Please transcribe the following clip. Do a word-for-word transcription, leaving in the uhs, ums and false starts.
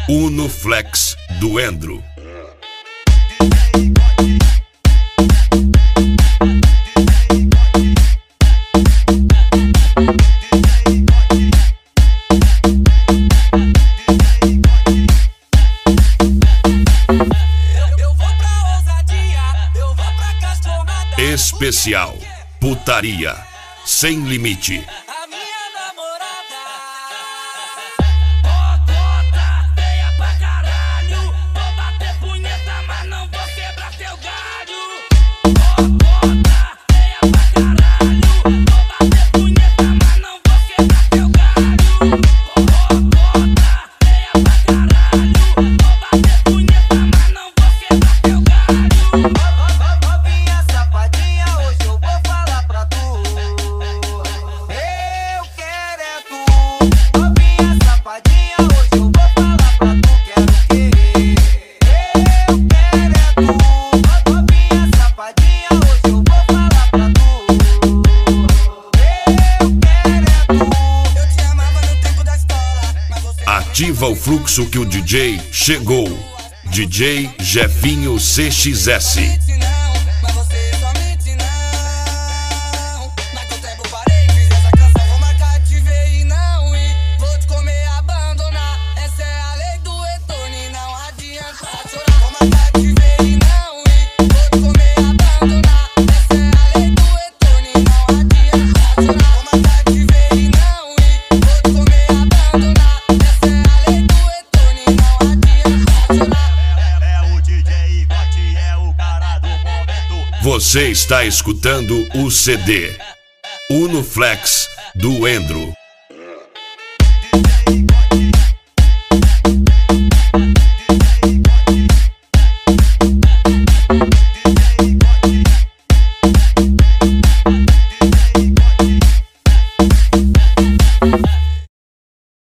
Uno Flex do Endro. Especial Putaria Sem Limite. A minha namorada, botota, feia pra caralho. Vou bater punheta, mas não vou quebrar teu galho. Botota, feia pra caralho. Vou bater punheta, mas não vou quebrar teu galho. Botota, feia pra caralho. Vou bater punheta, mas não vou quebrar teu galho. Novinha safadinha, hoje eu vou falar pra tu. Eu quero é tu. Novinha safadinha, hoje eu vou falar pra tu. Quero o quê? Eu quero é tu. Novinha safadinha, hoje eu vou falar pra tu. Eu quero é tu. Eu te amava no tempo da escola, mas você Ativa o fluxo que o D J chegou. D J Jefinho C X S. mente não, mas você só mente não. Naquele tempo parei, fiz essa canção, vou marcar, te ver e não ir. Vou te comer, abandonar, essa é a lei do retorno e não adianta chorar. Vou marcar, te ver e não ir. Vou te comer, abandonar, essa é a lei do retorno e não adianta chorar. Vou marcar, te ver e não ir. Vou te comer, abandonar, essa é a lei do retorno e não adianta chorar. É o D J Igote, é o cara do momento. Você está escutando o C D Uno Flex do Endro.